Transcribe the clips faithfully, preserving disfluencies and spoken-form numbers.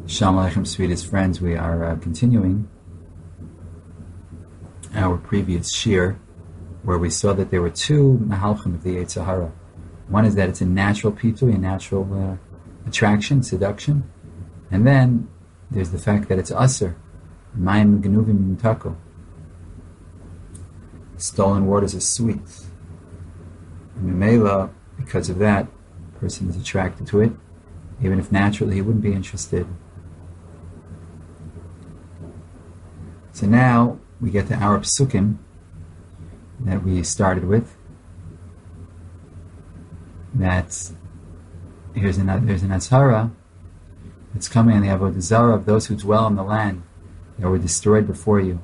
Shalom Aleichem, sweetest friends. We are uh, continuing our previous shir, where we saw that there were two mahalchim of the Yetzer Hara. One is that it's a natural pitui, a natural uh, attraction, seduction, and then there's the fact that it's aser, mayim genuvim mimtako. Stolen waters are sweet, and Mimela, because of that, a person is attracted to it, even if naturally he wouldn't be interested. So now we get to our psukim that we started with. That here's an there's an azhara that's coming on the avodah zarah of those who dwell in the land that were destroyed before you.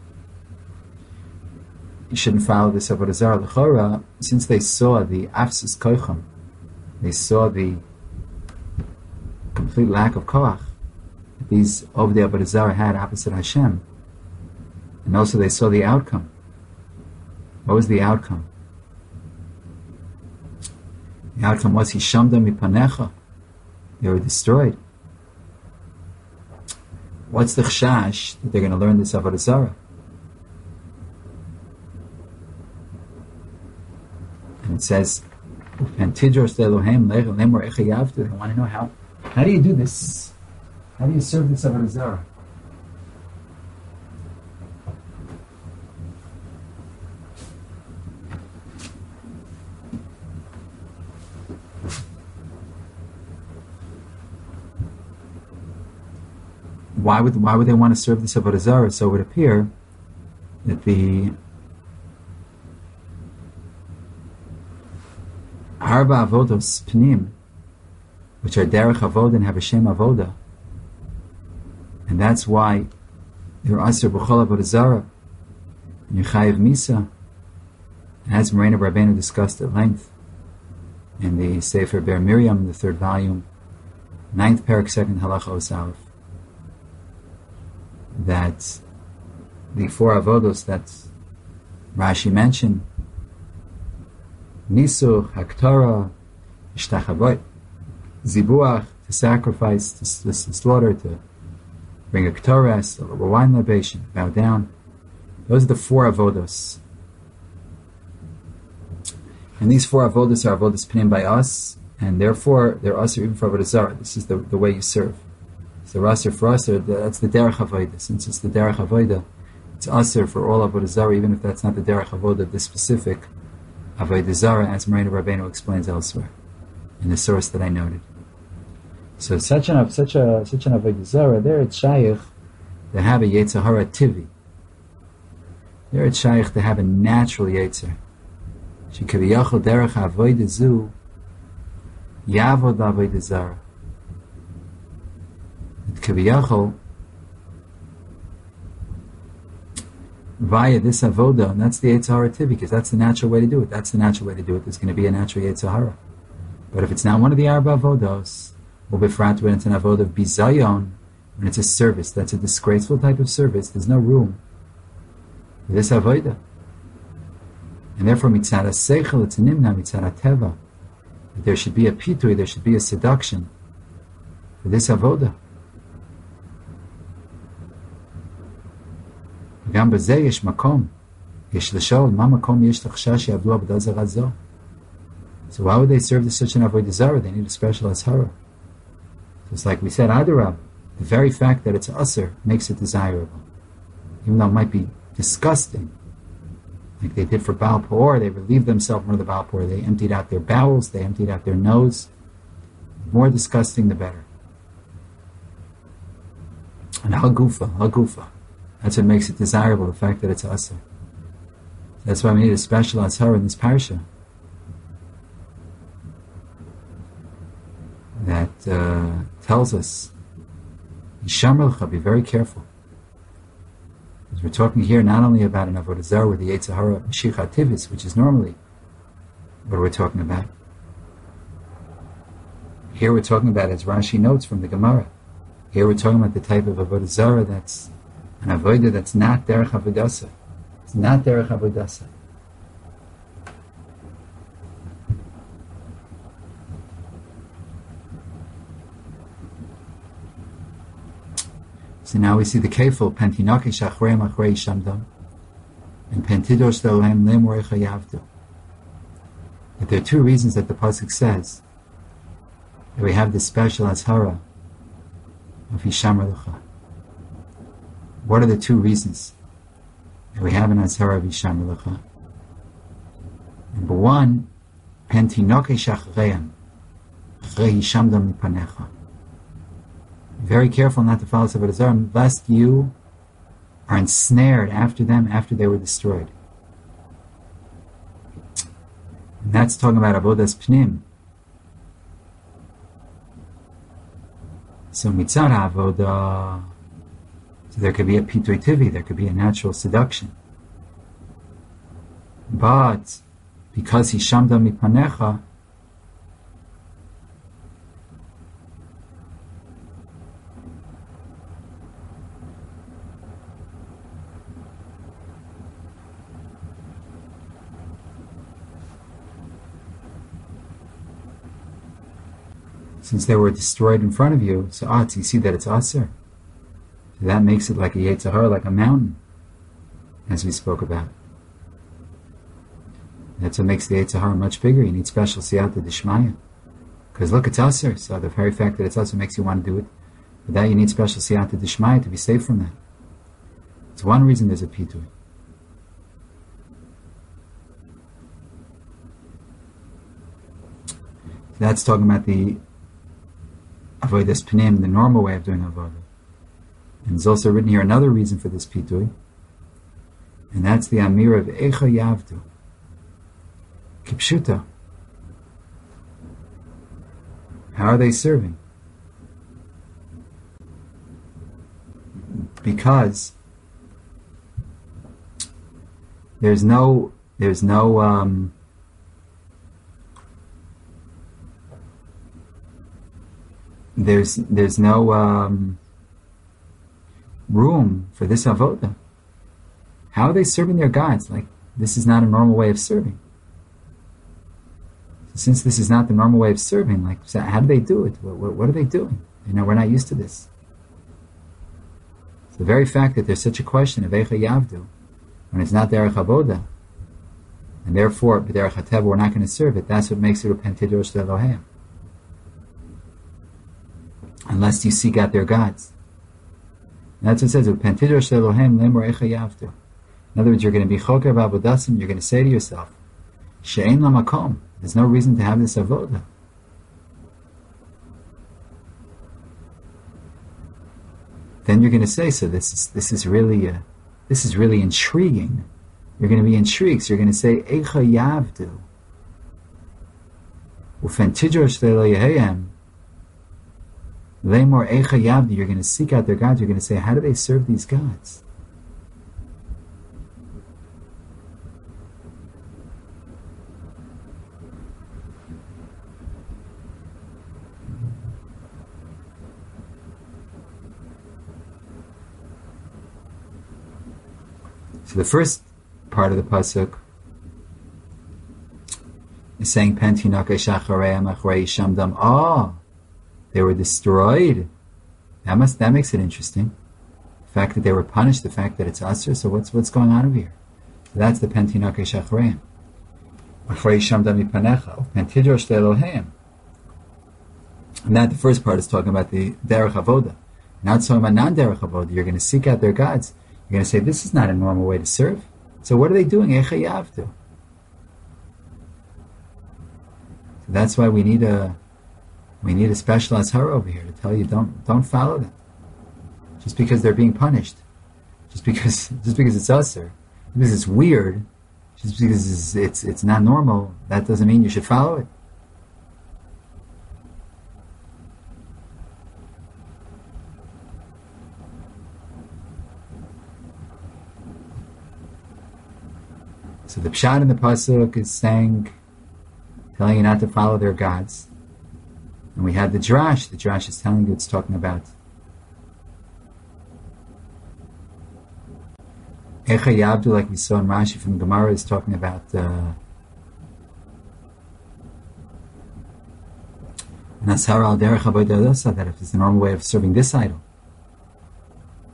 You shouldn't follow this avodah zarah l'chora, since they saw the afsus kocham, they saw the complete lack of koach that these over the avodah zarah had opposite Hashem. And also they saw the outcome. What was the outcome? The outcome was Hishamda mipanecha. They were destroyed. What's the chashash that they're going to learn this avodah zarah? And it says, and tidros Elohem lemor echayavtu. They want to know how. How do you do this? How do you serve this avodah zarah? Why would why would they want to serve this avodah zarah? So it would appear that the arba avodos pnim, which are derech avodah and have a shem avodah, and that's why they're aser b'chol avodah zarah and yechayev misa, as Moreno Rabbeinu discussed at length in the Sefer Ber Miriam, the third volume, ninth parak, second halacha osaf. That the four avodos that Rashi mentioned, Nisuch, Haktara, Ishtachavot, Zibuach, to sacrifice, to, to, to slaughter, to bring a Ktoras, a wine libation, bow down. Those are the four avodos. And these four avodos are avodos pnim by us, and therefore they're also even for avodah zarah. This is the, the way you serve. The Raser for Aser, that's the Derech Avodah. Since it's the Derech Avodah, it's Aser for all Avodah Zarah, even if that's not the Derech Avodah of this specific Avodah Zarah, as Moreno Rabbeinu explains elsewhere in the source that I noted. So such an such a such an Avodah Zarah, there it's Shaykh to have a Yetzer Hara Tivi. There it's Shaykh to have a natural Yetzer. Shekaviyachol Derech Avodah Zu Yavod Avodah Zarah. Kaviyachol, via this avoda, and that's the Yetzer Hara Tivi, because that's the natural way to do it. That's the natural way to do it. There's going to be a natural Yetzer Hara. But if it's not one of the Arba avodos, or befrat when it's an avodah of bizayon, when it's a service, that's a disgraceful type of service, there's no room for this avoda. And therefore, mitzad seichel, it's a nimna, mitzad teva. There should be a pitui, there should be a seduction for this avoda. גם בזה יש מקום. יש לשאול, מה מקום יש לחשש שיעבדו עבודה זרה זו? So why would they serve this such an avodah zarah? They need a special azhara. So it's like we said, Adarab, the very fact that it's aser makes it desirable. Even though it might be disgusting. Like they did for Baal Peor, they relieved themselves from the Baal Peor. They emptied out their bowels, they emptied out their nose. The more disgusting, the better. And hagufa, hagufa. That's what makes it desirable, the fact that it's aser. That's why we need a special azhara in this parsha. That uh, tells us, Yishamelcha, be very careful. Because we're talking here not only about an avodah zarah with the Yetzer Hara Mashiach Tivis, which is normally what we're talking about. Here we're talking about, as Rashi notes from the Gemara, here we're talking about the type of avodah zarah that's an avodah that's not derech avodasa. It's not derech avodasa. So now we see the kefil, pentinake shachreim achrei shamdam, and pentidosh lehem lemor echayavdu. But there are two reasons that the pasuk says that we have this special azhara of Hishamar Lecha. What are the two reasons that we have an azhara of Hishamar Lecha? Number one, pentinoke shachreim achrei shamdam mipanecha. Very careful not to follow Avodah Zarah, lest you are ensnared after them after they were destroyed. And that's talking about Avodas Pnim. So mitzad avodah, so there could be a pitui tivi, there could be a natural seduction. But because he shamda mipanecha, since they were destroyed in front of you, so ah, so you see that it's aser. So that makes it like a Yetzer Hara, like a mountain, as we spoke about. That's what makes the Yetzer Hara much bigger. You need special siyata d'shmaya. Because look, it's aser. So the very fact that it's aser makes you want to do it. But that you need special siyata d'shmaya to be safe from that. It's one reason there's a pitui. That's talking about the Avodas Pnim, the normal way of doing Avodah. And there's also written here another reason for this pitui, and that's the Amir of Echa Yavdu. Kipshuta. How are they serving? Because there's no, there's no, um, There's there's no um, room for this avodah. How are they serving their gods? Like, this is not a normal way of serving. So since this is not the normal way of serving, like, so how do they do it? What, what, what are they doing? You know, we're not used to this. So the very fact that there's such a question of Eicha Yavdu, when it's not Derech Avodah, and therefore, B'derech HaTeva, we're not going to serve it, that's what makes it a Pentidrosh Elohim. Unless you seek out their gods. And that's what it says, Pentidrosh Elohim lemor Eicha Yavdu. In other words, you're going to be choker b'avodasim, you're going to say to yourself, She'ein lamakom, there's no reason to have this avodah. Then you're going to say, so this is this is really uh, this is really intriguing. You're going to be intrigued. So you're going to say, Eicha Yavdu. Ufen tidrosh le'Elohim lemor Eicha Yavdu. You're going to seek out their gods. You're going to say, how do they serve these gods? So the first part of the pasuk is saying, "Pentinake shachareim achrei shamdam." Ah, they were destroyed. That must that makes it interesting. The fact that they were punished, the fact that it's asur. So what's what's going on over here? So that's the pentinake shachareim achrei shamdam mipanecha pentidrosh le'Elohim. And that the first part is talking about the derech avoda. Now it's talking about non-derech avoda. You're going to seek out their gods. You're going to say, this is not a normal way to serve. So what are they doing? Eicha Yavdu. So that's why we need a we need a special azhara over here to tell you don't don't follow them. Just because they're being punished. Just because just because it's asur. Because it's weird. Just because it's, it's it's not normal, that doesn't mean you should follow it. So the pshat in the pasuk is saying, telling you not to follow their gods. And we had the drash. The drash is telling you it's talking about Eicha Yavdu, like we saw in Rashi from Gemara, is talking about uh, Nasara al derech avodah, that if it's the normal way of serving this idol.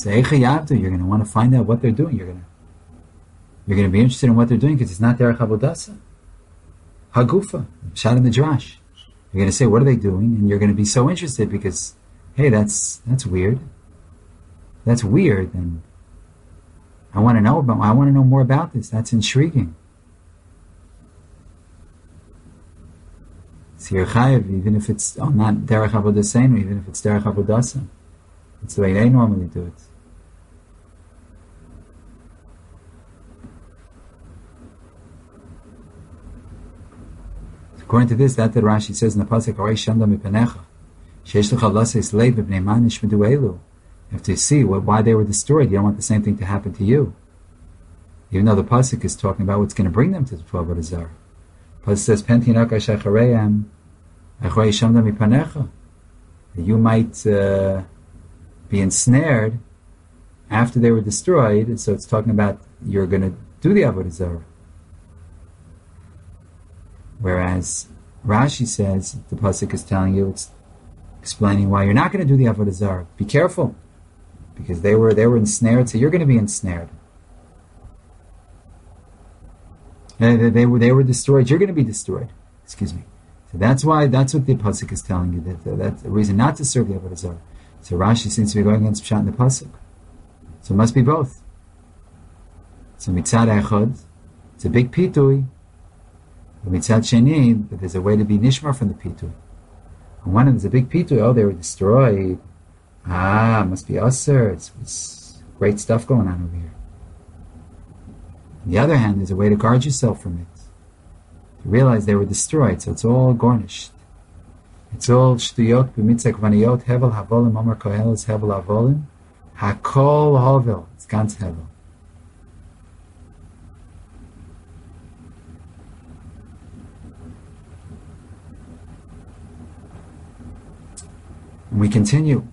Say Eicha you're going to want to find out what they're doing. You're going to you're going to be interested in what they're doing because it's not Derech Avodasa. Hagufa, Pshat Midrash. You're going to say, what are they doing? And you're going to be so interested because, hey, that's that's weird. That's weird, and I want to know about. I want to know more about this. That's intriguing. So you're chayav, even if it's oh, not derech avodaseinu, even if it's derech avodasa. It's the way they normally do it. According to this, that that Rashi says in the pasuk, "Arei shamda mipanecha, sheish lecha laseis leiv b'nei man nishmedu elu." You have to see what, why they were destroyed. You don't want the same thing to happen to you. Even though the pasuk is talking about what's going to bring them to the twelve avodah zarah. Pasuk says, "Pentinaka shachareim, achrei shamda mipanecha." You might uh, be ensnared after they were destroyed. So it's talking about you're going to do the avodah zarah. Whereas Rashi says, the pasuk is telling you, it's explaining why you're not going to do the avodah zarah. Be careful, because they were they were ensnared, so you're going to be ensnared. They, they, they were they were destroyed. You're going to be destroyed. Excuse me. So that's why that's what the pasuk is telling you. That, that that's the reason not to serve the avodah zarah. So Rashi seems to be going against Pshat in the pasuk. So it must be both. So mitzad echad, it's a big pitui. But mitzad sheni, that there's a way to be nishmar from the pitui. On one hand, there's a big pitui. Oh, they were destroyed. Ah, must be usher. It's, it's great stuff going on over here. On the other hand, there's a way to guard yourself from it. To realize they were destroyed, so it's all garnished. It's all shtuyot b'mitzak vaniyot hevel havolim omar kohel is hevel havolim hakol hovel. It's ganz hevel. And we continue.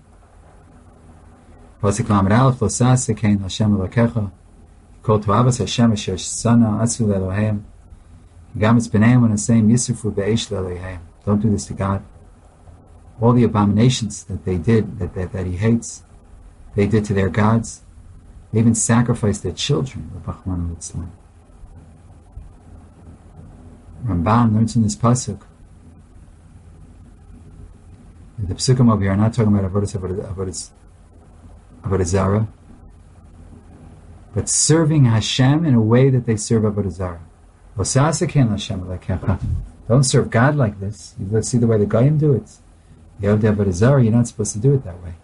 Pasuk Lamed Aleph Lo sase kein Hashem Elokecha kol toavas Hashem asher sana atzvu leEloheim gam es b'neiim v'naseim yisrufu be'esh leEloheim. Don't do this to God. All the abominations that they did, that, that, that He hates, they did to their gods. They even sacrificed their children. Ramban learns in this pasuk. The psukim over here are not talking about avodas avodas avodah zarah, but serving Hashem in a way that they serve avodah zarah. Don't serve God like this. Let's see the way the Goyim do it. You have the avodah zarah. You're not supposed to do it that way.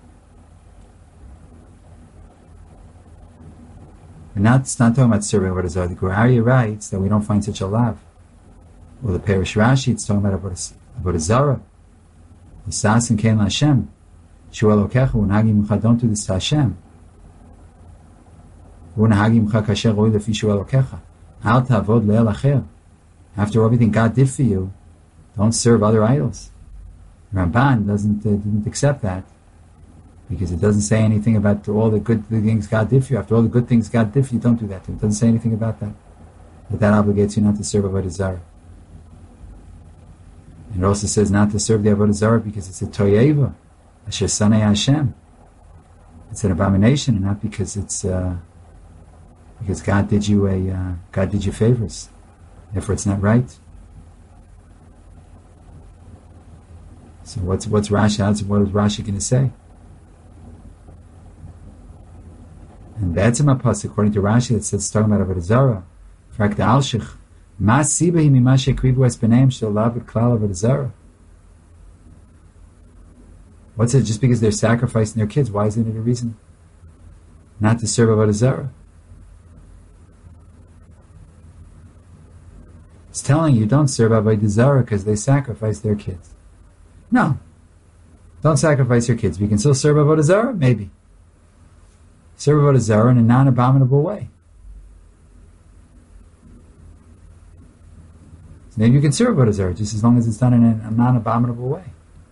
And not, it's not talking about serving avodah zarah. The Gur Aryeh writes that we don't find such a lav. Well, the Perish Rashi, it's talking about avodah, avodah zarah. Don't do this to Hashem. After everything God did for you, don't serve other idols. Ramban doesn't uh, didn't accept that because it doesn't say anything about all the good things God did for you. After all the good things God did for you, don't do that to Him. It doesn't say anything about that. But that obligates you not to serve avodah zarah. And it also says not to serve the avodah zarah because it's a toyeva, asher sanei Hashem. It's an abomination, and not because it's uh, because God did you a uh, God did you favors. Therefore, it's not right. So what's what's Rashi? What is Rashi going to say? And that's in my pasuk, according to Rashi, it says talking about avodah zarah. Frak the alshich. What's it? Just because they're sacrificing their kids, why isn't it a reason not to serve avodah zarah? It's telling you don't serve avodah zarah because they sacrifice their kids. No, don't sacrifice your kids. We can still serve avodah zarah, maybe. Serve avodah zarah in a non-abominable way. Maybe you can serve avodah zarah just as long as it's done in a non-abominable way.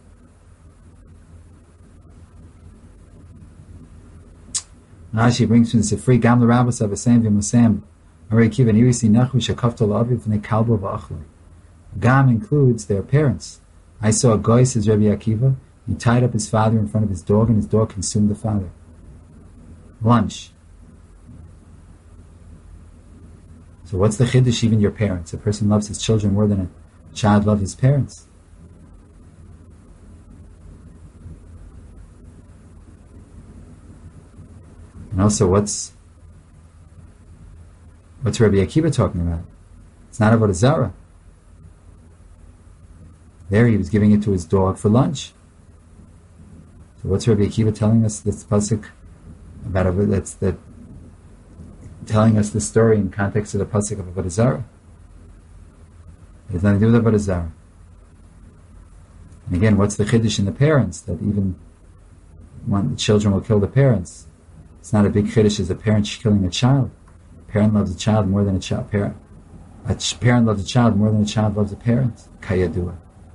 Rashi brings from the Sifri Gam l'Rabbos Avasem v'Mosem Arei Kiva Nirisi Nachvi Shekafto l'Aviv v'nei Kalbo v'Achloi. Gam includes their parents. I saw a guy, says Rabbi Akiva, he tied up his father in front of his dog, and his dog consumed the father. lunch. So what's the chiddush? Even your parents. A person loves his children more than a child loves his parents. And also, what's what's Rabbi Akiva talking about? It's not avodah zarah. There, he was giving it to his dog for lunch. So, what's Rabbi Akiva telling us? This pasuk about that's that telling us the story in context of the pasuk of avodah zarah. It has nothing to do with avodah zarah. And again, what's the chiddush in the parents that even when the children will kill the parents? It's not a big chiddush as a parent killing a child. A parent loves a child more than a child. Parent, a ch- parent loves a child more than a child loves a parent. Kayadua.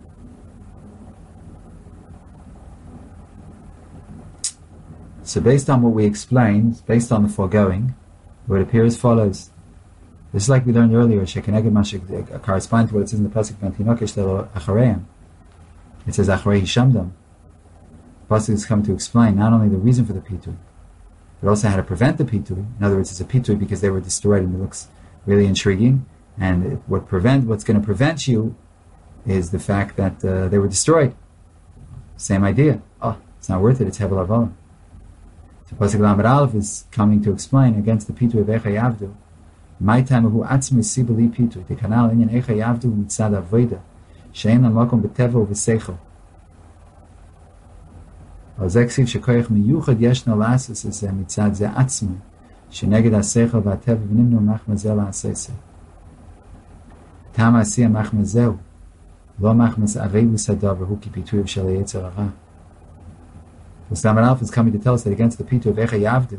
So based on what we explained, based on the foregoing, it would appear as follows. This is like we learned earlier, Shekeneged Mashik, corresponding to what it says in the pasuk V'antinokesh Lelo Achareim. It says Acharei Hishamdam. The pasuk is coming to explain not only the reason for the pitui, but also how to prevent the pitui. In other words, it's a pitui because they were destroyed, and it looks really intriguing. And it, what prevent what's going to prevent you is the fact that uh, they were destroyed. Same idea. Oh, it's not worth it. It's Hevel Avalim. So pasuk Lamed Aleph is coming to explain against the pitui of Echa Yavdu. My time who atzmi sibali pitui the canal in Echa Yavdu mitzad avoda she'en lamakom b'teva u'v'seichel. על זה כסיב שכוח מיוחד ישנו לעשות את זה מצד זה עצמי, שנגד השכל והטבע ונמנו מחמא זה לעשות. טעם העשייה מחמא זהו, לא מחמא זה הרי וסדה והוא כפיתוי של היצר הרע. So Lamed Aleph is coming to tell us that against the pitui of Echa Yavdu,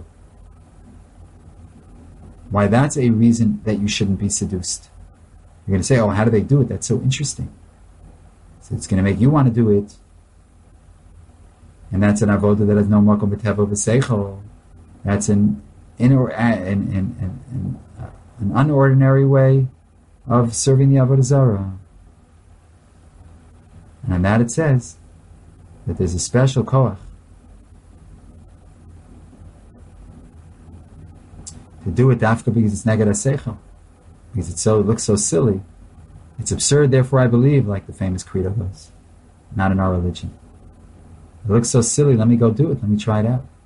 why that's a reason that you shouldn't be seduced. You're going to say, oh, how do they do it? That's so interesting. So it's going to make you want to do it. And that's an avodah that has no makom b'teva v'seichel. That's an, in, in, in, in, in, uh, an unordinary way of serving the avodah zarah. And on that it says that there's a special koach to do it dafka because it's neged haseichel, because it's so it looks so silly. It's absurd, therefore I believe, like the famous credo goes. Not in our religion. It looks so silly, let me go do it, let me try it out.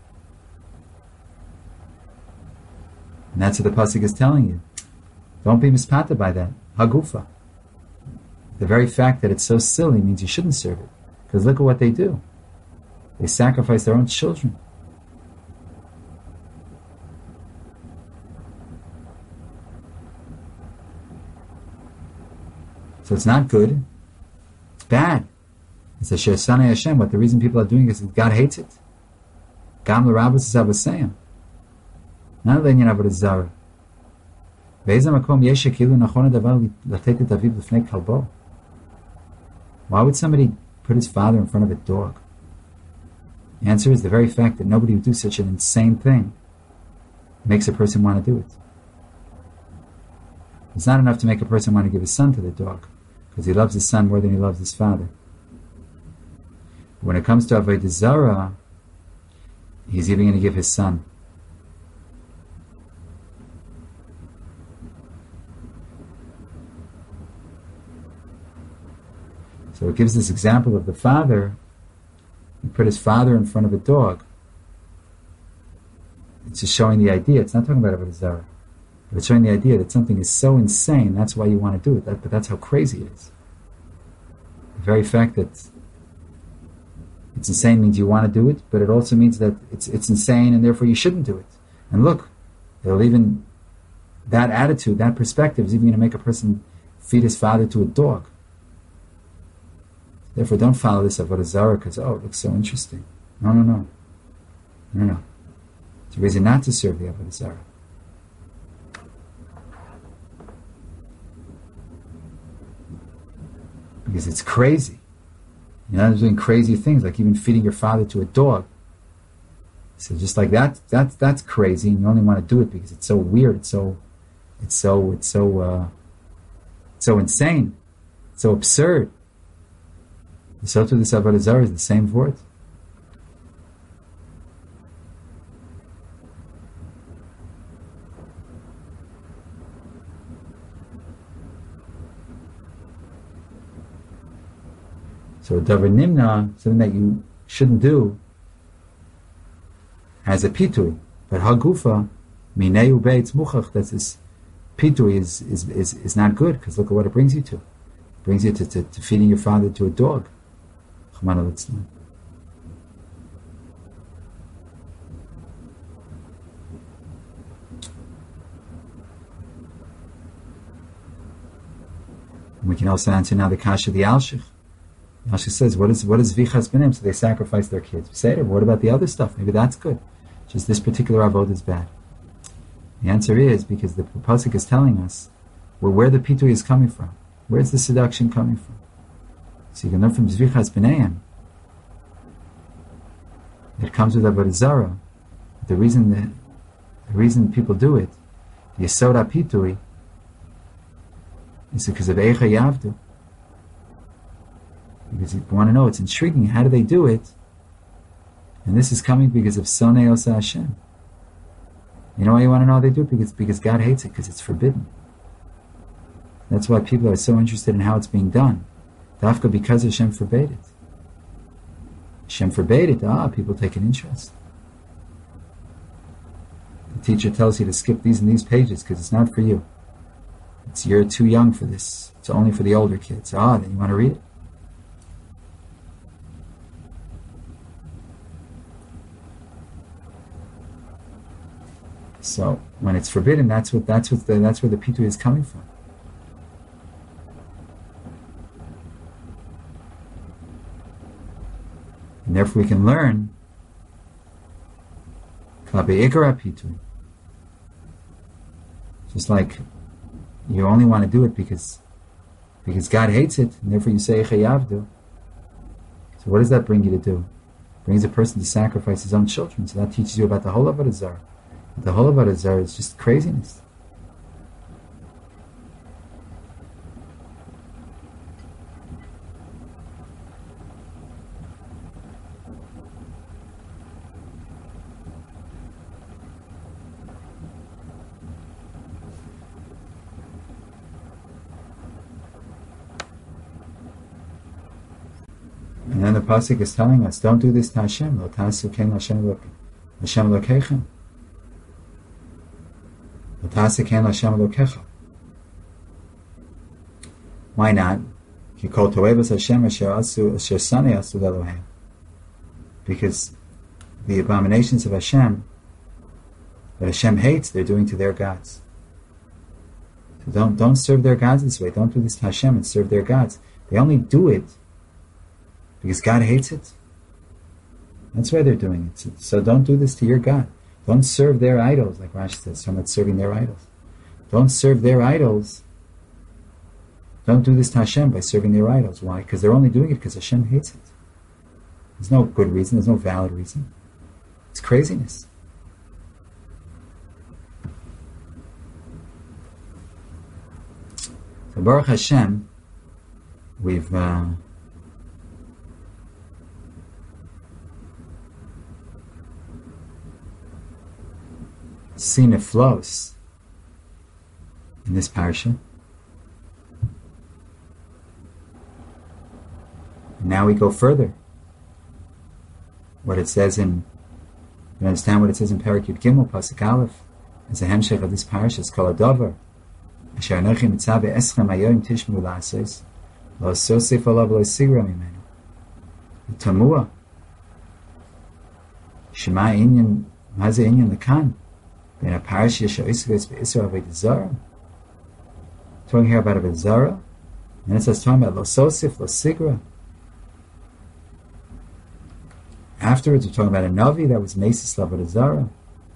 And that's what the pasuk is telling you. Don't be mispata by that. Hagufa. The very fact that it's so silly means you shouldn't serve it. Because look at what they do. They sacrifice their own children. So it's not good. It's bad. It's a Shesanei Hashem. What the reason people are doing is that God hates it. Gam l'rabos is avosayim. Not l'inyan avodah zarah. Be'ez hamakom yesh shekilu nachon hadavar latet et aviv l'fnei kalbo. Why would somebody put his father in front of a dog? The answer is the very fact that nobody would do such an insane thing makes a person want to do it. It's not enough to make a person want to give his son to the dog, because he loves his son more than he loves his father. But when it comes to avodah zarah, he's even going to give his son. So it gives this example of the father. He put his father in front of a dog. It's just showing the idea. It's not talking about avodah zarah. But it's showing the idea that something is so insane, that's why you want to do it. That, but that's how crazy it is. The very fact that it's insane means you want to do it, but it also means that it's it's insane and therefore you shouldn't do it. And look, it'll even, that attitude, that perspective is even going to make a person feed his father to a dog. Therefore, don't follow this avodah zarah because, oh, it looks so interesting. No, no, no. No, no. It's a reason not to serve the avodah zarah. Because it's crazy. You're not doing crazy things, like even feeding your father to a dog. So just like that, that's that's crazy, and you only want to do it because it's so weird, it's so, it's so, it's so, uh, so insane, it's so absurd. So to this avodah zarah is the same word. So davar nimna, something that you shouldn't do, has a pitui. But hagufa, mineu beitz muchach, that's this pitui is, is, is, is not good, because look at what it brings you to. It brings you to, to, to feeding your father to a dog. Chmana litzlan. We can also answer now the kasha of the Alshich. The Alshich says, what is what is vichas benim? So they sacrifice their kids. We say, what about the other stuff? Maybe that's good. Just this particular avodah is bad. The answer is because the pasuk is telling us well, where the pitui is coming from. Where's the seduction coming from? So you can learn from vichas benim. It comes with avodah zara. The reason that the reason people do it, the yesod pitui, is because of Eicha Yavdu. Because you want to know, it's intriguing, how do they do it? And this is coming because of Sonei Osa Hashem. You know why you want to know how they do it? Because, because God hates it, because it's forbidden. That's why people are so interested in how it's being done. Dafka, because Hashem forbade it. Hashem forbade it, ah, people take an interest. The teacher tells you to skip these and these pages because it's not for you. It's, you're too young for this. It's only for the older kids. Ah, then you want to read it? So when it's forbidden, that's what that's what the, that's where the pitui is coming from. And therefore we can learn klape ikara pitui. Just like you only want to do it because because God hates it, and therefore you say Chayavdu. So what does that bring you to do? It brings a person to sacrifice his own children. So that teaches you about the whole Avodah Zarah. The whole Avodah Zarah is just craziness. And then the pasuk is telling us, don't do this to Hashem. Lo tasu ken Hashem lo Hashem lokeichem. Lo tasu ken Hashem lokecha. Why not? Ki kol toevas Hashem asher asu asher sanei asu Elohem. Because the abominations of Hashem that Hashem hates, they're doing to their gods. So don't don't serve their gods this way. Don't do this to Hashem and serve their gods. They only do it because God hates it. That's why they're doing it. So don't do this to your God. Don't serve their idols, like Rashi says, so much serving their idols. Don't serve their idols. Don't do this to Hashem by serving their idols. Why? Because they're only doing it because Hashem hates it. There's no good reason. There's no valid reason. It's craziness. So Baruch Hashem, we've uh, seen it flows in this parasha. And now we go further. What it says in, you understand what it says in Perek Yud Gimel, Pasuk Aleph, as a hemshech of this parasha, it's called Adavar. Asher anochi mitzvah eschem hayoim tishmu la'asos, lo asosif alav lo sigra mimenu. Tamua. Shema inyan, maze inyan lekan. Ben a parasha yesha isves be'isra avodah zara. Talking here about avodah zara, and it says talking about lo sosif, lo sigra. Afterwards, we're talking about a Navi that was Mesis Avodah Zara.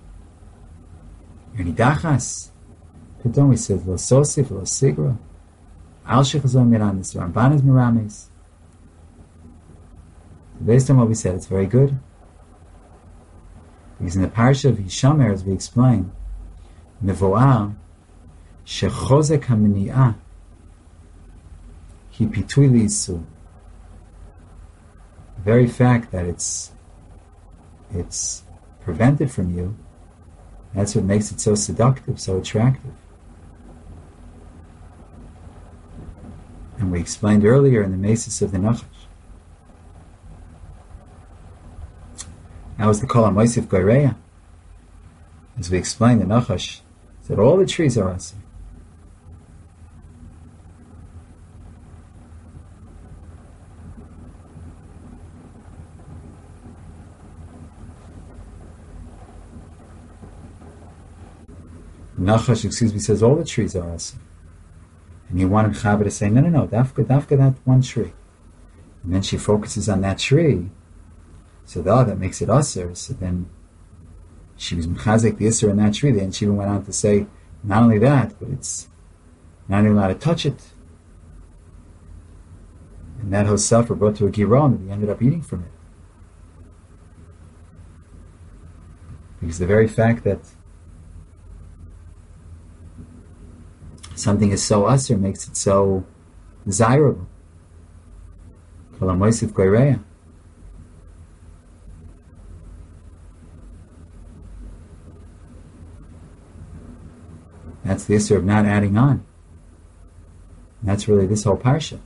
Yernidachas. Then we said, Lo Sosif, Lo Sigra. Al Shechazon Miramis, Ramban is Miramis. Based on what we said, it's very good. Because in the parasha of Hishamer, as we explained, Mevo'ah, Shechozek HaMini'ah, Ki Pitui Li'isu. The very fact that it's it's prevented from you, that's what makes it so seductive, so attractive. And we explained earlier in the Mesis of the Nachash That was the Kol HaMoisif Goreya. As we explained, the Nachash said all the trees are asur. Nachash, excuse me, says all the trees are asur. And you wanted Chava to say, no, no, no, dafka, dafka, that one tree. And then she focuses on that tree. So the that makes it asur. So then she was mechazik the isur in that tree. Then she even went on to say, not only that, but it's not even allowed to touch it. And that whole suffer brought to a giron, and he ended up eating from it. Because the very fact that something is so asur makes it so desirable. Kol HaMoisif Goreya. That's the issue of not adding on. And that's really this whole parsha.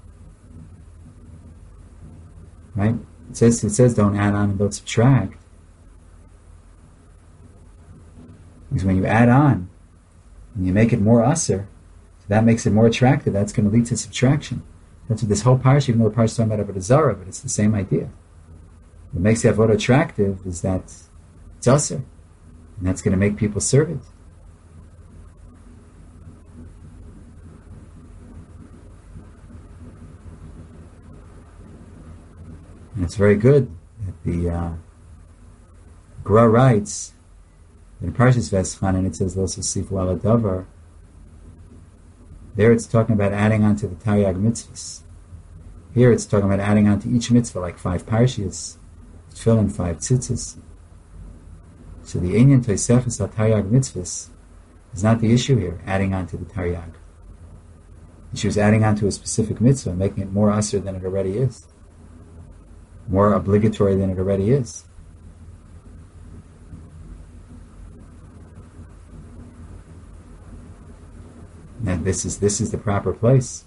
Right? It says it says don't add on and don't subtract. Because when you add on and you make it more asur, so that makes it more attractive. That's going to lead to subtraction. That's what this whole parsha, even though the parsha is talking about Avodah Zarah, but it's the same idea. What makes the avodah attractive is that it's asur, and that's going to make people serve it. And it's very good that the uh, Gra writes in Parshas Veschanan, it says Lo Sosifu Ala Davar. There it's talking about adding on to the Taryag mitzvahs. Here it's talking about adding on to each mitzvah, like five parshas, tefillin, five tzitzis. So the Inyan Tosefes al Taryag mitzvahs is not the issue here, adding on to the Taryag. The issue is adding on to a specific mitzvah, making it more asur than it already is. More obligatory than it already is. And this is this is the proper place.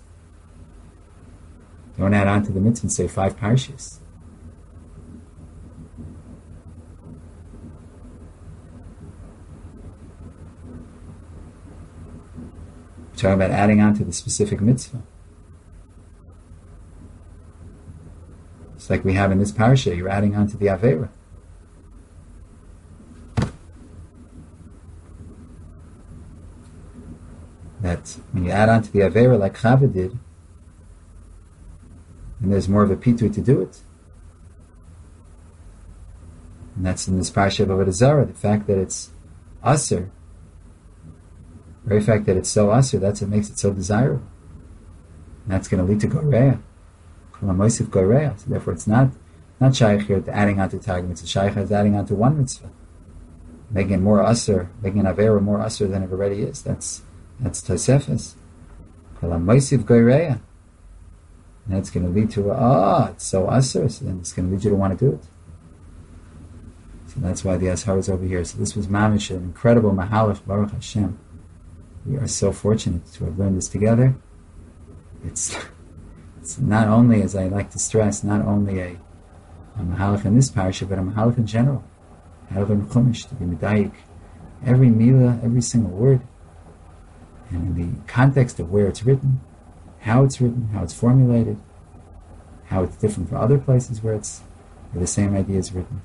Don't add on to the mitzvah and say five parshas. We're talking about adding on to the specific mitzvah. It's like we have in this parsha, you're adding on to the Aveira. That when you add on to the Aveira like Chava did, and there's more of a pitui to do it. And that's in this parsha of Avodah Zarah, the fact that it's asur, the very fact that it's so asur, that's what makes it so desirable. And that's going to lead to Goreya. Kol HaMoisif Goreya. So therefore it's not not shaykh here to adding on to Tag mitzvah. Shaykh is adding on to one mitzvah. Making it more asur, making an Aveira more asur than it already is. That's that's Tosefes. Kol HaMoisif Goreya. And that's going to lead to, ah, oh, it's so asur, so then it's going to lead you to want to do it. So that's why the Ashar is over here. So this was mamish, an incredible mahalach, Baruch Hashem. We are so fortunate to have learned this together. It's it's not only, as I like to stress, not only a, a mahalach in this parasha, but a mahalach in general. How to learn Chumash, to be medayik. Every milah, every single word, and in the context of where it's written, how it's written, how it's formulated, how it's different from other places where it's where the same idea is written.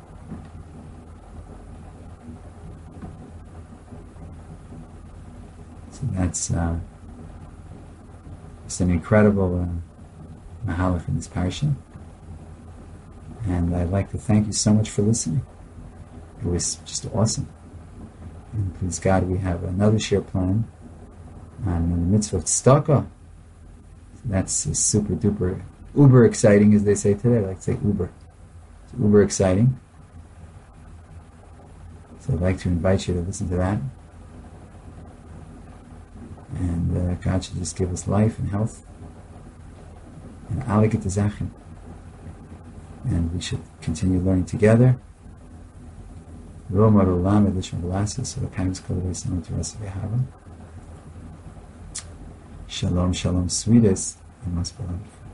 So that's uh, it's an incredible uh, mahalach in this parsha, and I'd like to thank you so much for listening. It was just awesome, and please God, we have another share plan on the mitzvah of tzedakah. That's super duper, uber exciting, as they say today. I like to say uber. It's uber exciting. So I'd like to invite you to listen to that. And uh, God should just give us life and health. And aligat zachin. And we should continue learning together. Roma Rolam Edishma Velasas, so the kindness called away someone to us of Yahweh. Shalom, shalom, sweetest and most beloved.